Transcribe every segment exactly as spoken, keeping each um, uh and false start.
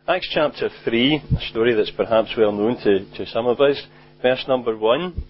Acts chapter three, a story that's perhaps well known to, to some of us. Verse number one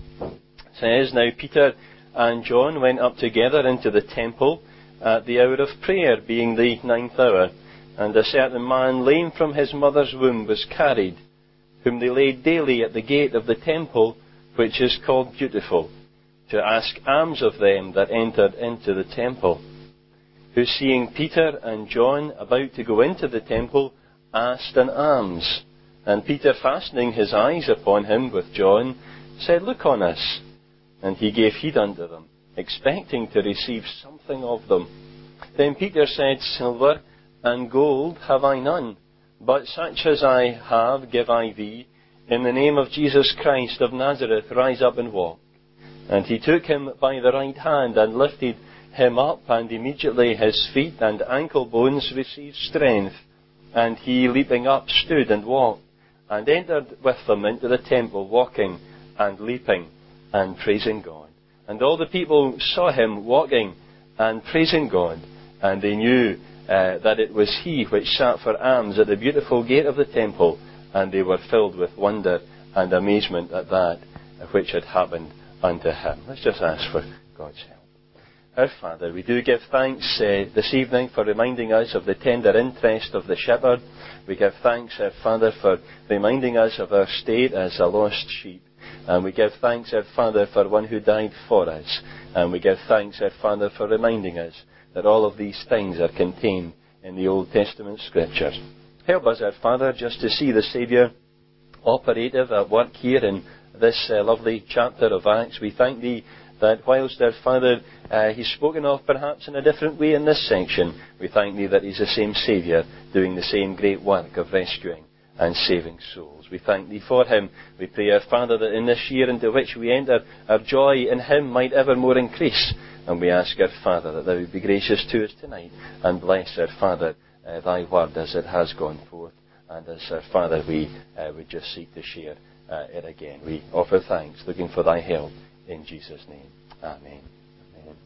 says, Now Peter and John went up together into the temple at the hour of prayer, being the ninth hour. And a certain man lame from his mother's womb was carried, whom they laid daily at the gate of the temple, which is called Beautiful, to ask alms of them that entered into the temple. Who, seeing Peter and John about to go into the temple, asked an alms. And Peter, fastening his eyes upon him with John, said, Look on us. And he gave heed unto them, expecting to receive something of them. Then Peter said, Silver and gold have I none, but such as I have give I thee. In the name of Jesus Christ of Nazareth, rise up and walk. And he took him by the right hand and lifted him up, and immediately his feet and ankle bones received strength. And he, leaping up, stood and walked, and entered with them into the temple, walking and leaping and praising God. And all the people saw him walking and praising God, and they knew uh, that it was he which sat for alms at the beautiful gate of the temple, and they were filled with wonder and amazement at that which had happened unto him. Let's just ask for God's help. Our Father, we do give thanks uh, this evening for reminding us of the tender interest of the shepherd. We give thanks, our Father, for reminding us of our state as a lost sheep. And we give thanks, our Father, for one who died for us. And we give thanks, our Father, for reminding us that all of these things are contained in the Old Testament Scriptures. Help us, our Father, just to see the Saviour operative at work here in this uh, lovely chapter of Acts. We thank Thee that whilst, our Father, uh, He's spoken of perhaps in a different way in this section, we thank Thee that He's the same Saviour doing the same great work of rescuing and saving souls. We thank Thee for Him. We pray, our Father, that in this year into which we enter, our joy in Him might evermore increase. And we ask, our Father, that Thou would be gracious to us tonight and bless, our Father, uh, Thy word as it has gone forth. And as, our Father, we uh, would just seek to share uh, it again. We offer thanks, looking for Thy help. In Jesus' name. Amen. Amen.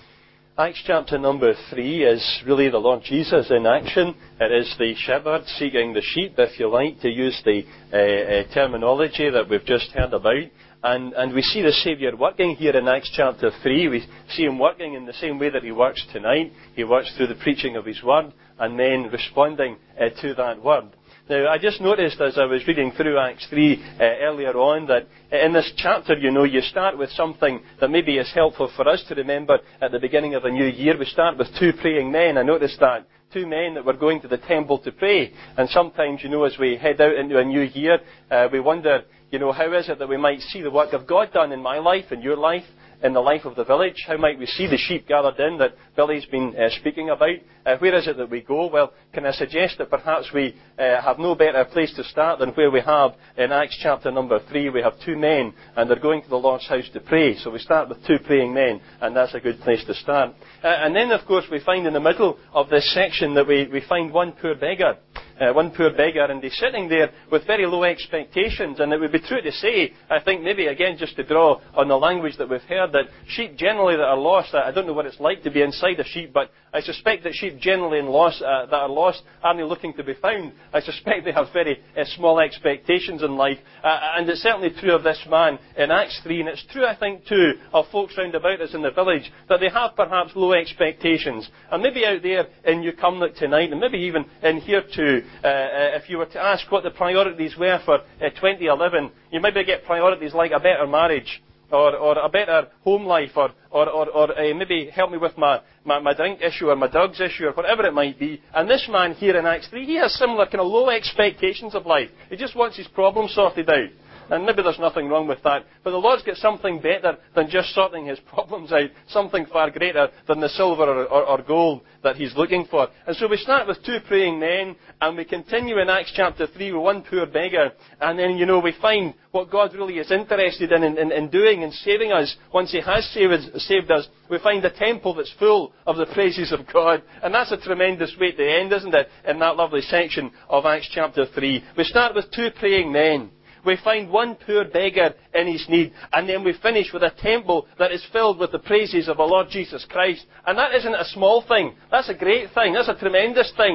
Acts chapter number three is really the Lord Jesus in action. It is the shepherd seeking the sheep, if you like, to use the uh, uh, terminology that we've just heard about. And, and we see the Saviour working here in Acts chapter three. We see Him working in the same way that He works tonight. He works through the preaching of His word and then responding uh, to that word. Now, I just noticed as I was reading through Acts three uh, earlier on that in this chapter, you know, you start with something that maybe is helpful for us to remember at the beginning of a new year. We start with two praying men. I noticed that. Two men that were going to the temple to pray. And sometimes, you know, as we head out into a new year, uh, we wonder, you know, how is it that we might see the work of God done in my life, in your life, in the life of the village? How might we see the sheep gathered in that Billy's been uh, speaking about? Uh, where is it that we go? Well, can I suggest that perhaps we uh, have no better place to start than where we have in Acts chapter number three. We have two men and they're going to the Lord's house to pray. So we start with two praying men, and that's a good place to start. Uh, and then, of course, we find in the middle of this section that we, we find one poor beggar. Uh, one poor beggar, and he's sitting there with very low expectations. And it would be true to say, I think maybe again just to draw on the language that we've heard, that sheep generally that are lost, I don't know what it's like to be inside a sheep, but I suspect that sheep generally in lost, uh, that are lost aren't looking to be found. I suspect they have very uh, small expectations in life. Uh, and it's certainly true of this man in Acts three, and it's true, I think, too, of folks round about us in the village, that they have perhaps low expectations. And maybe out there in Newcomnock tonight, and maybe even in here too, Uh, uh, if you were to ask what the priorities were for uh, twenty eleven, you maybe get priorities like a better marriage, or, or a better home life, or, or, or, or uh, maybe help me with my, my, my drink issue, or my drugs issue, or whatever it might be. And this man here in Acts three, he has similar kind of low expectations of life. He just wants his problems sorted out. And maybe there's nothing wrong with that. But the Lord's got something better than just sorting his problems out. Something far greater than the silver or, or, or gold that he's looking for. And so we start with two praying men, and we continue in Acts chapter three with one poor beggar. And then, you know, we find what God really is interested in, in, in doing and saving us. Once He has saved, saved us, we find a temple that's full of the praises of God. And that's a tremendous way to end, isn't it, in that lovely section of Acts chapter three. We start with two praying men. We find one poor beggar in his need, and then we finish with a temple that is filled with the praises of our Lord Jesus Christ. And that isn't a small thing. That's a great thing. That's a tremendous thing.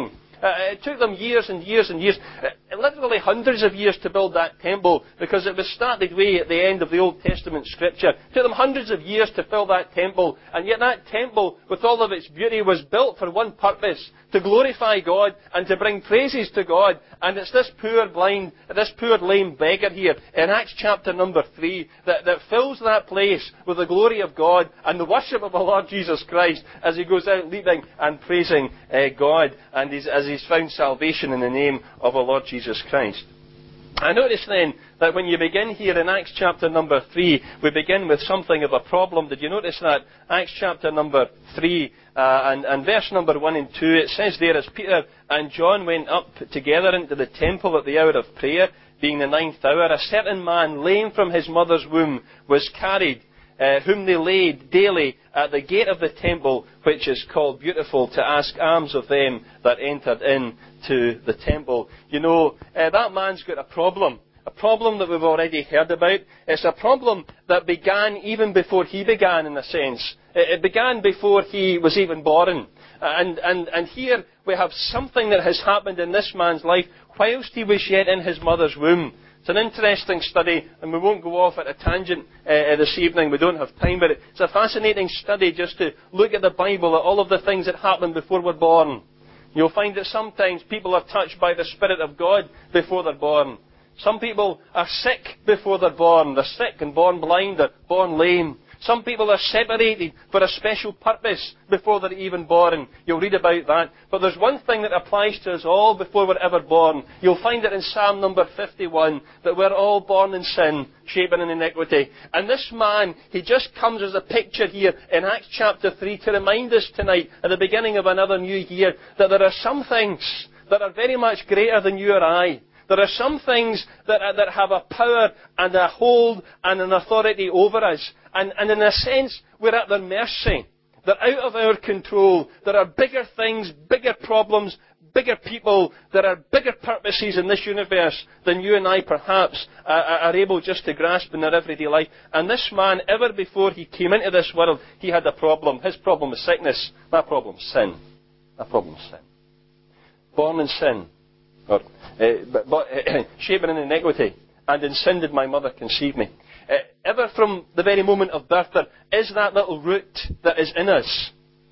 Uh, it took them years and years and years, uh, literally hundreds of years to build that temple, because it was started way at the end of the Old Testament scripture. It took them hundreds of years to fill that temple, and yet that temple, with all of its beauty, was built for one purpose: to glorify God and to bring praises to God. And it's this poor blind, this poor lame beggar here in Acts chapter number three that, that fills that place with the glory of God and the worship of the Lord Jesus Christ as he goes out leaping and praising uh, God, and he's, as he's found salvation in the name of the Lord Jesus Christ. I notice then that when you begin here in Acts chapter number three, we begin with something of a problem. Did you notice that? Acts chapter number three uh, and, and verse number one and two, it says there, as Peter and John went up together into the temple at the hour of prayer, being the ninth hour, a certain man, lame from his mother's womb, was carried, uh, whom they laid daily at the gate of the temple, which is called Beautiful, to ask alms of them that entered in to the temple. You know, uh, that man's got a problem. A problem that we've already heard about. It's a problem that began even before he began, in a sense. It, it began before he was even born. And, and, and here we have something that has happened in this man's life whilst he was yet in his mother's womb. It's an interesting study, and we won't go off at a tangent uh, this evening. We don't have time, but it's a fascinating study just to look at the Bible, at all of the things that happened before we're born. You'll find that sometimes people are touched by the Spirit of God before they're born. Some people are sick before they're born. They're sick and born blind or born lame. Some people are separated for a special purpose before they're even born. You'll read about that. But there's one thing that applies to us all before we're ever born. You'll find it in Psalm number fifty-one, that we're all born in sin, shapen in iniquity. And this man, he just comes as a picture here in Acts chapter three to remind us tonight, at the beginning of another new year, that there are some things that are very much greater than you or I. There are some things that, are, that have a power and a hold and an authority over us. And, and in a sense, we're at their mercy. They're out of our control. There are bigger things, bigger problems, bigger people. There are bigger purposes in this universe than you and I perhaps uh, are able just to grasp in our everyday life. And this man, ever before he came into this world, he had a problem. His problem was sickness. My problem was sin. My problem was sin. Born in sin. Or, uh, but, but, uh, shapen in iniquity, and in sin did my mother conceive me. Uh, ever from the very moment of birth, there is that little root that is in us.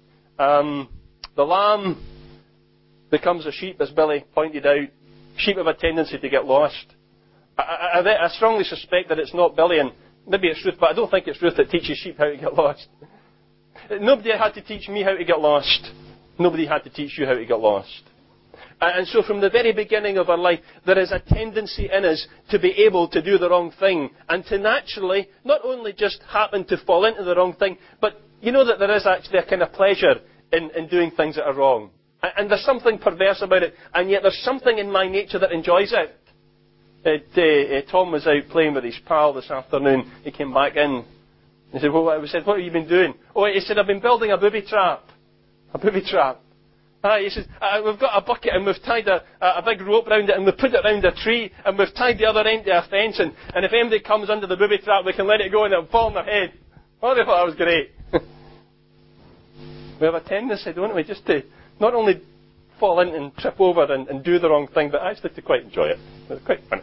Um, the lamb becomes a sheep, as Billy pointed out. Sheep have a tendency to get lost. I, I, I strongly suspect that it's not Billy, and maybe it's Ruth, but I don't think it's Ruth that teaches sheep how to get lost. Nobody had to teach me how to get lost. Nobody had to teach you how to get lost. And so from the very beginning of our life, there is a tendency in us to be able to do the wrong thing. And to naturally, not only just happen to fall into the wrong thing, but you know that there is actually a kind of pleasure in, in doing things that are wrong. And there's something perverse about it, and yet there's something in my nature that enjoys it. it uh, uh, Tom was out playing with his pal this afternoon. He came back in. He said, well, I said, what have you been doing? Oh, he said, I've been building a booby trap. A booby trap. Ah, he says, uh, we've got a bucket and we've tied a, a big rope round it and we've put it round a tree and we've tied the other end to a fence, and, and if anybody comes under the booby trap, we can let it go and it'll fall on their head. Oh, they thought that was great. We have a tendency, don't we, just to not only fall in and trip over and, and do the wrong thing, but actually to quite enjoy it. It's quite fun.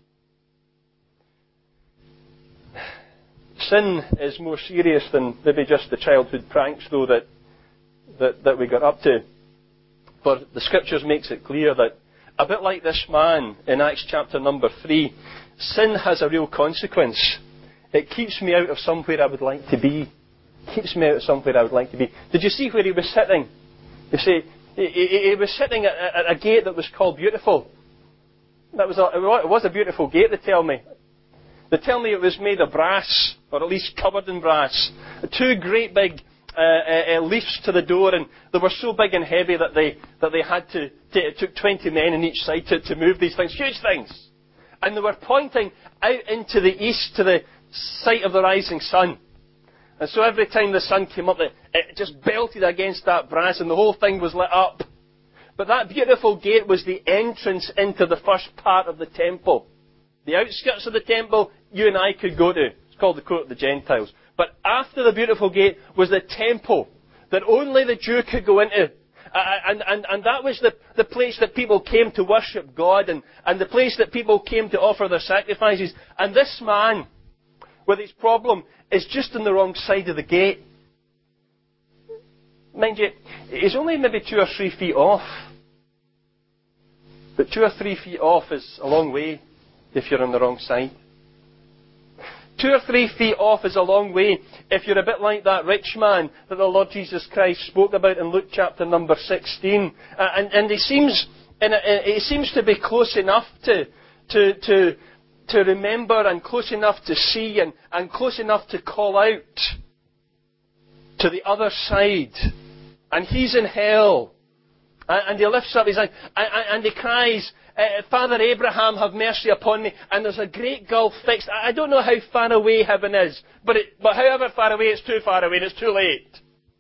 Sin is more serious than maybe just the childhood pranks, though, that, that, that we got up to. For the Scriptures makes it clear that, a bit like this man in Acts chapter number three, sin has a real consequence. It keeps me out of somewhere I would like to be. It keeps me out of somewhere I would like to be. Did you see where he was sitting? You see, he, he, he was sitting at, at a gate that was called Beautiful. That was a, it was a beautiful gate, they tell me. They tell me it was made of brass, or at least covered in brass. Two great big Uh, uh, uh, leaves to the door, and they were so big and heavy that they that they had to, to it took twenty men on each side to, to move these things, huge things, and they were pointing out into the east to the sight of the rising sun. And so every time the sun came up, it, it just belted against that brass, and the whole thing was lit up. But that beautiful gate was the entrance into the first part of the temple. The outskirts of the temple, you and I could go to. It's called the Court of the Gentiles. But after the beautiful gate was the temple that only the Jew could go into. And, and, and that was the, the place that people came to worship God, and, and the place that people came to offer their sacrifices. And this man, with his problem, is just on the wrong side of the gate. Mind you, he's only maybe two or three feet off. But two or three feet off is a long way if you're on the wrong side. Two or three feet off is a long way if you're a bit like that rich man that the Lord Jesus Christ spoke about in Luke chapter number sixteen. Uh, and, and he seems, in a, he seems to be close enough to, to, to, to remember, and close enough to see, and, and close enough to call out to the other side. And he's in hell. And he lifts up his hand, and he cries, Father Abraham, have mercy upon me. And there's a great gulf fixed. I don't know how far away heaven is, but, it, but however far away, it's too far away, and it's too late.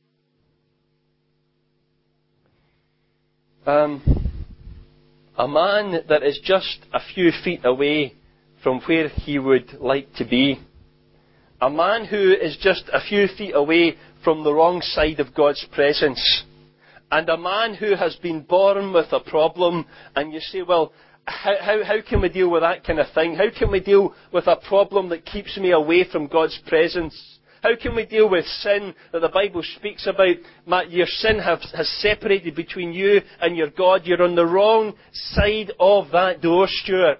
Um, a man that is just a few feet away from where he would like to be. A man who is just a few feet away from the wrong side of God's presence. And a man who has been born with a problem, and you say, well, how, how, how can we deal with that kind of thing? How can we deal with a problem that keeps me away from God's presence? How can we deal with sin that the Bible speaks about? Your sin have, has separated between you and your God. You're on the wrong side of that door, Stuart.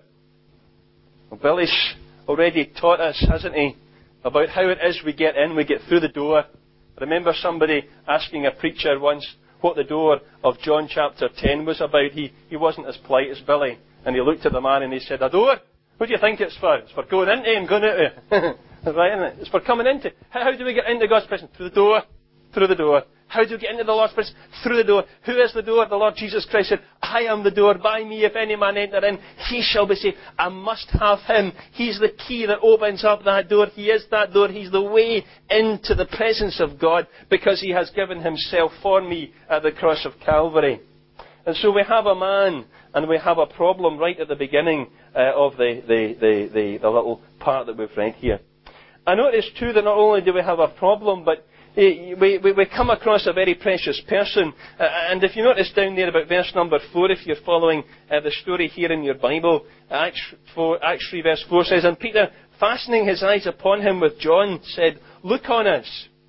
Well, Billy's already taught us, hasn't he, about how it is we get in, we get through the door. I remember somebody asking a preacher once what the door of John chapter ten was about. He, he wasn't as polite as Billy. And he looked at the man and he said, a door? What do you think it's for? It's for going into and going out of. Right, isn't it? It's for coming into. How, how do we get into God's presence? Through the door. Through the door. How do we get into the Lord's presence? Through the door. Who is the door? The Lord Jesus Christ said, I am the door. By me, if any man enter in, he shall be saved. I must have him. He's the key that opens up that door. He is that door. He's the way into the presence of God, because he has given himself for me at the cross of Calvary. And so we have a man, and we have a problem right at the beginning uh, of the, the, the, the, the little part that we've read here. I notice too that not only do we have a problem, but We, we, we come across a very precious person. Uh, and if you notice down there about verse number four, if you're following uh, the story here in your Bible, Acts, four, Acts three verse four says, And Peter, fastening his eyes upon him with John, said, Look on us.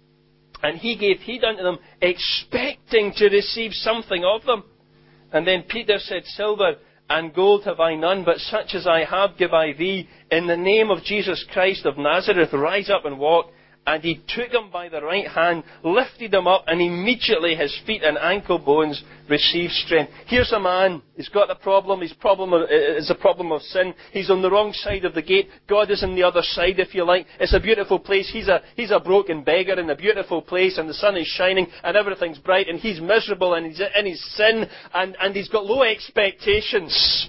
And he gave heed unto them, expecting to receive something of them. And then Peter said, Silver and gold have I none, but such as I have give I thee. In the name of Jesus Christ of Nazareth, rise up and walk. And he took him by the right hand, lifted him up, and immediately his feet and ankle bones received strength. Here's a man. He's got a problem. His problem is a problem of sin. He's on the wrong side of the gate. God is on the other side, if you like. It's a beautiful place. He's a, he's a broken beggar in a beautiful place, and the sun is shining, and everything's bright, and he's miserable, and he's in his sin, and, and he's got low expectations.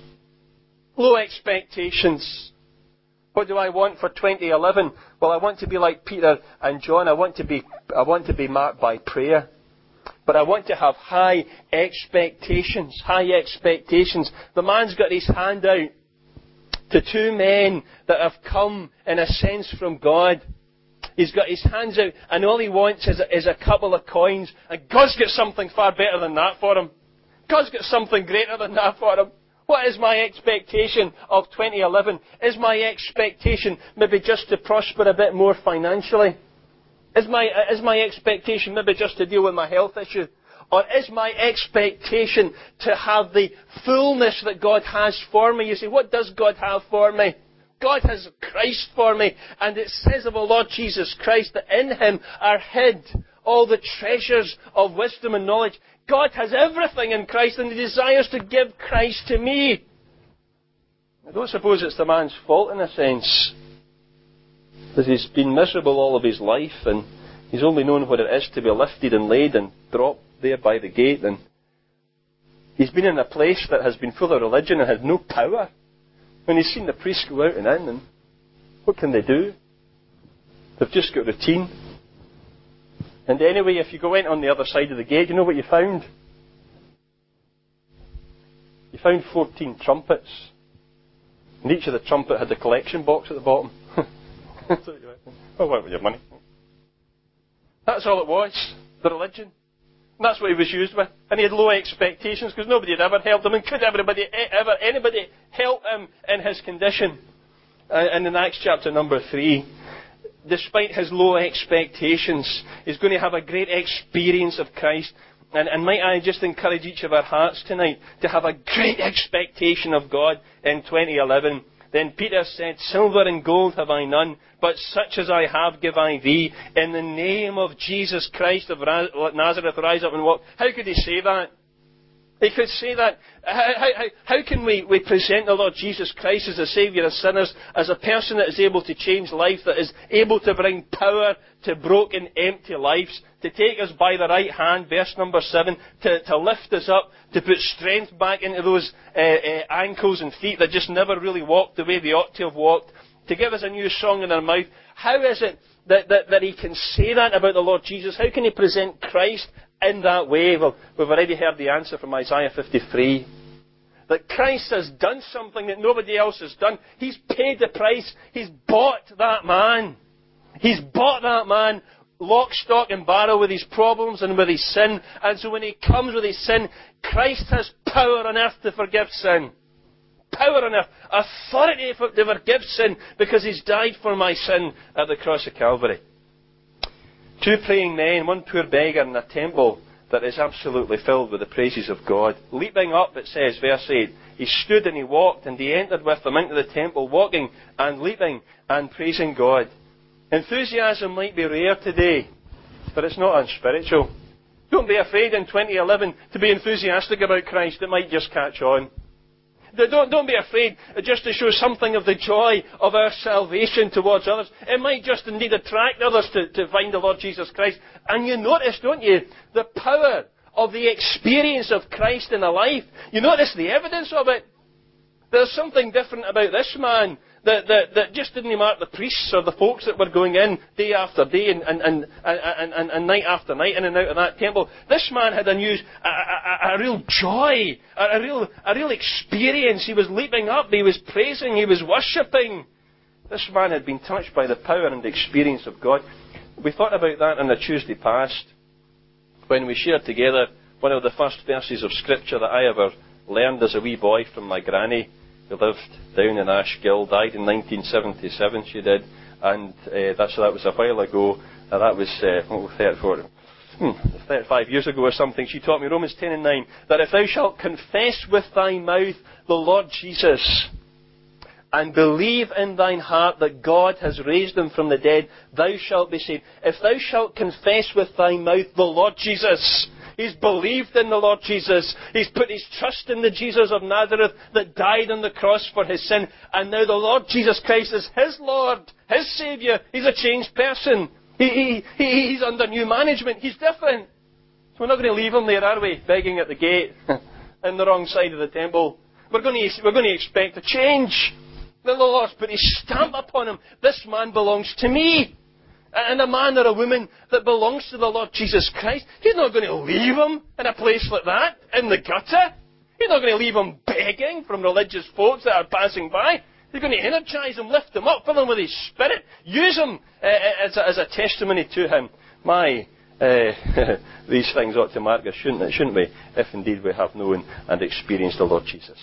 Low expectations. What do I want for twenty eleven? Well, I want to be like Peter and John. I want to be, I want to be marked by prayer. But I want to have high expectations. High expectations. The man's got his hand out to two men that have come, in a sense, from God. He's got his hands out, and all he wants is a, is a couple of coins. And God's got something far better than that for him. God's got something greater than that for him. What is my expectation of twenty eleven? Is my expectation maybe just to prosper a bit more financially? Is my, is my expectation maybe just to deal with my health issue? Or is my expectation to have the fullness that God has for me? You see, what does God have for me? God has Christ for me. And it says of the Lord Jesus Christ that in Him are hid all the treasures of wisdom and knowledge. God has everything in Christ, and He desires to give Christ to me. I don't suppose it's the man's fault in a sense, because he's been miserable all of his life, and he's only known what it is to be lifted and laid and dropped there by the gate, and he's been in a place that has been full of religion and had no power. When he's seen the priests go out and in, and what can they do? They've just got routine. And anyway, if you go in on the other side of the gate, you know what you found? You found fourteen trumpets. And each of the trumpet had a collection box at the bottom. Oh, what with your money? That's all it was, the religion. And that's what he was used with. and he had low expectations because nobody had ever helped him, and could everybody ever anybody help him in his condition? And in Acts chapter number three, despite his low expectations, he's going to have a great experience of Christ. And, and might I just encourage each of our hearts tonight to have a great expectation of God in twenty eleven. Then Peter said, "Silver and gold have I none, but such as I have give I thee. In the name of Jesus Christ of Nazareth, rise up and walk." How could he say that? He could say that. How, how, how can we, we present the Lord Jesus Christ as a Saviour of sinners, as a person that is able to change life, that is able to bring power to broken, empty lives, to take us by the right hand, verse number seven, to, to lift us up, to put strength back into those uh, uh, ankles and feet that just never really walked the way they ought to have walked, to give us a new song in our mouth. How is it that, that, that he can say that about the Lord Jesus? How can he present Christ in that way? Well, we've already heard the answer from Isaiah fifty-three. That Christ has done something that nobody else has done. He's paid the price. He's bought that man. He's bought that man lock, stock and barrel with his problems and with his sin. And so when he comes with his sin, Christ has power on earth to forgive sin. Power on earth. Authority for, to forgive sin because he's died for my sin at the cross of Calvary. Two praying men, one poor beggar in a temple that is absolutely filled with the praises of God. Leaping up, it says, verse eight, he stood and he walked, and he entered with them into the temple, walking and leaping and praising God. Enthusiasm might be rare today, but it's not unspiritual. Don't be afraid in twenty eleven to be enthusiastic about Christ. It might just catch on. Don't, don't be afraid just to show something of the joy of our salvation towards others. It might just indeed attract others to, to find the Lord Jesus Christ. And you notice, don't you, the power of the experience of Christ in a life. You notice the evidence of it. There's something different about this man that, that, that just didn't mark the priests or the folks that were going in day after day and, and, and, and, and, and night after night in and out of that temple. This man had a, new, a, a, a real joy, a, a, real, a real experience. He was leaping up, he was praising, he was worshipping. This man had been touched by the power and the experience of God. We thought about that on the Tuesday past when we shared together one of the first verses of Scripture that I ever learned as a wee boy from my granny, who lived down in Ashgill, died in nineteen seventy-seven, she did, and uh, that's, that was a while ago. Uh, that was uh, what was thirty-four, hmm, thirty-five years ago or something. She taught me Romans ten and nine, that if thou shalt confess with thy mouth the Lord Jesus, and believe in thine heart that God has raised him from the dead, thou shalt be saved. If thou shalt confess with thy mouth the Lord Jesus, he's believed in the Lord Jesus. He's put his trust in the Jesus of Nazareth that died on the cross for his sin. And now the Lord Jesus Christ is his Lord, his Saviour. He's a changed person. He, he, he, he's under new management. He's different. So we're not going to leave him there, are we? Begging at the gate in the wrong side of the temple. We're going to, we're going to expect a change. The Lord's put his stamp upon him. This man belongs to me. And a man or a woman that belongs to the Lord Jesus Christ, he's not going to leave him in a place like that, in the gutter. He's not going to leave him begging from religious folks that are passing by. He's going to energise him, lift him up, fill him with his Spirit, use him uh, as, a, as a testimony to him. My, uh, these things ought to mark us, shouldn't it, shouldn't we, if indeed we have known and experienced the Lord Jesus.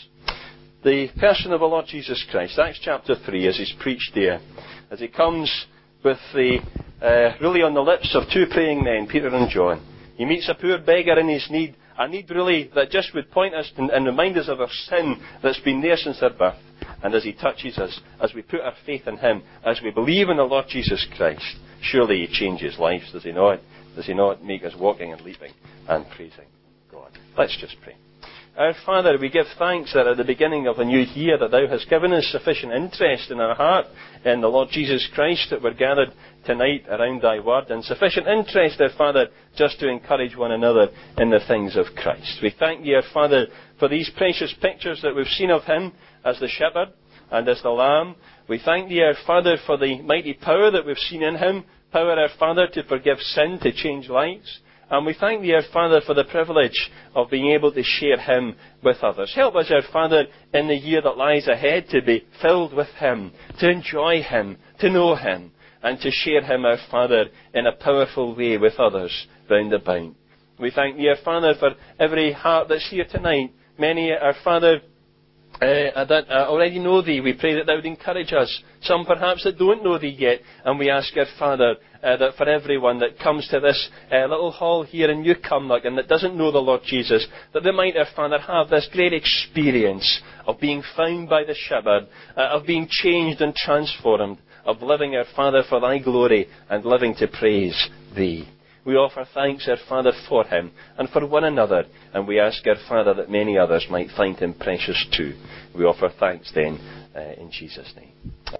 The person of the Lord Jesus Christ, Acts chapter three, as he's preached there, as he comes with the, uh, really on the lips of two praying men, Peter and John. He meets a poor beggar in his need, a need really that just would point us and, and remind us of our sin that's been there since our birth. And as he touches us, as we put our faith in him, as we believe in the Lord Jesus Christ, surely he changes lives, does he not? Does he not make us walking and leaping and praising God? Let's just pray. Our Father, we give thanks that at the beginning of a new year that thou hast given us sufficient interest in our heart in the Lord Jesus Christ, that we're gathered tonight around thy word, and sufficient interest, our Father, just to encourage one another in the things of Christ. We thank thee, our Father, for these precious pictures that we've seen of him as the shepherd and as the lamb. We thank thee, our Father, for the mighty power that we've seen in him, power, our Father, to forgive sin, to change lives. And we thank thee, our Father, for the privilege of being able to share him with others. Help us, our Father, in the year that lies ahead to be filled with him, to enjoy him, to know him, and to share him, our Father, in a powerful way with others round about. We thank Thee, our Father, for every heart that's here tonight. Many, our Father, uh, that uh, already know Thee. We pray that Thou would encourage us. Some perhaps that don't know Thee yet. And we ask, our Father, uh, that for everyone that comes to this uh, little hall here in Newcomlock and that doesn't know the Lord Jesus, that they might, our Father, have this great experience of being found by the shepherd, uh, of being changed and transformed, of living, our Father, for Thy glory and living to praise Thee. We offer thanks, our Father, for him and for one another, and we ask, our Father, that many others might find him precious too. We offer thanks then uh, in Jesus' name.